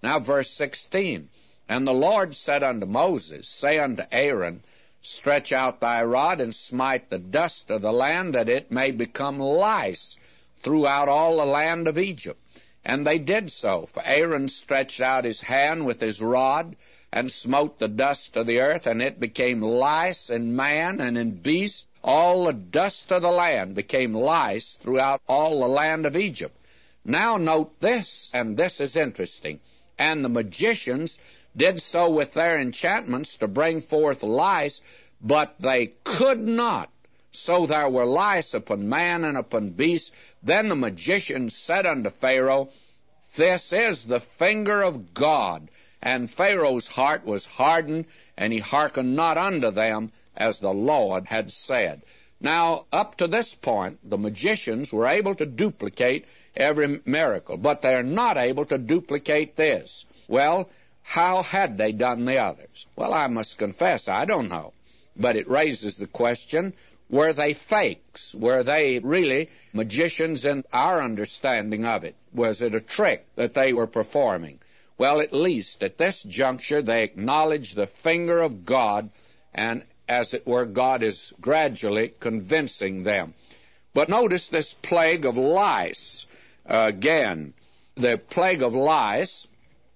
Now verse 16, And the Lord said unto Moses, Say unto Aaron, Stretch out thy rod, and smite the dust of the land, that it may become lice throughout all the land of Egypt. And they did so, for Aaron stretched out his hand with his rod, and smote the dust of the earth, and it became lice in man and in beast. All the dust of the land became lice throughout all the land of Egypt. Now note this, and this is interesting. And the magicians did so with their enchantments to bring forth lice, but they could not. So there were lice upon man and upon beast. Then the magicians said unto Pharaoh, This is the finger of God. And Pharaoh's heart was hardened, and he hearkened not unto them, as the Lord had said. Now, up to this point, the magicians were able to duplicate every miracle, but they're not able to duplicate this. Well, how had they done the others? Well, I must confess, I don't know. But it raises the question, were they fakes? Were they really magicians in our understanding of it? Was it a trick that they were performing? Well, at least at this juncture, they acknowledge the finger of God, and as it were, God is gradually convincing them. But notice this plague of lice. Again, the plague of lice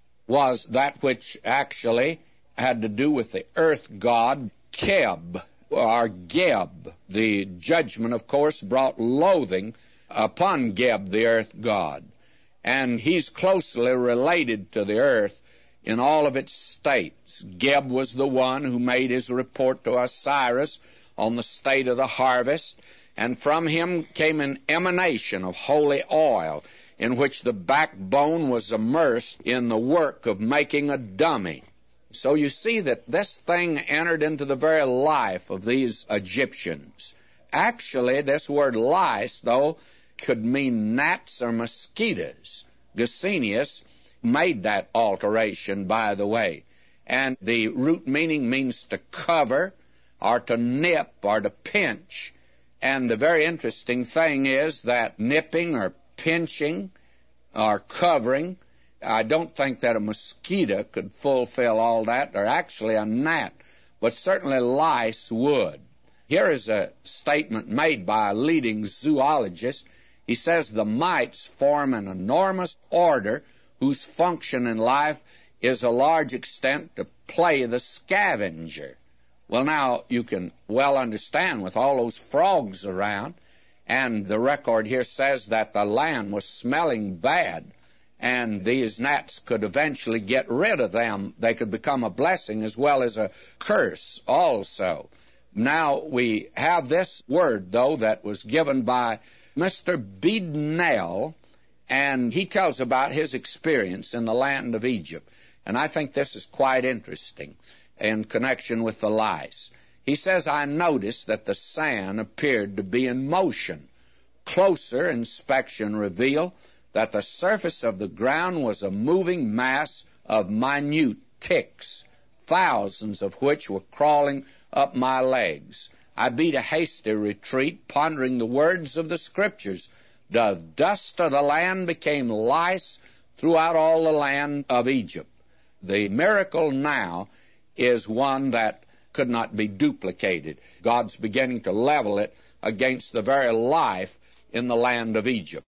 was that which actually had to do with the earth god Keb, or Geb. The judgment, of course, brought loathing upon Geb, the earth god. And he's closely related to the earth in all of its states. Geb was the one who made his report to Osiris on the state of the harvest, and from him came an emanation of holy oil, in which the backbone was immersed in the work of making a dummy. So you see that this thing entered into the very life of these Egyptians. Actually, this word lice, though, could mean gnats or mosquitoes. Gesenius made that alteration, by the way. And the root meaning means to cover, or to nip, or to pinch. And the very interesting thing is that nipping or pinching or covering, I don't think that a mosquito could fulfill all that, or actually a gnat, but certainly lice would. Here is a statement made by a leading zoologist. He says the mites form an enormous order whose function in life is a large extent to play the scavenger. Well, now, you can well understand with all those frogs around, and the record here says that the land was smelling bad, and these gnats could eventually get rid of them. They could become a blessing as well as a curse also. Now, we have this word, though, that was given by Mr. Beadnell, and he tells about his experience in the land of Egypt. And I think this is quite interesting in connection with the lice. He says, I noticed that the sand appeared to be in motion. Closer inspection revealed that the surface of the ground was a moving mass of minute ticks, thousands of which were crawling up my legs. I beat a hasty retreat, pondering the words of the Scriptures. The dust of the land became lice throughout all the land of Egypt. The miracle now is one that could not be duplicated. God's beginning to level it against the very life in the land of Egypt.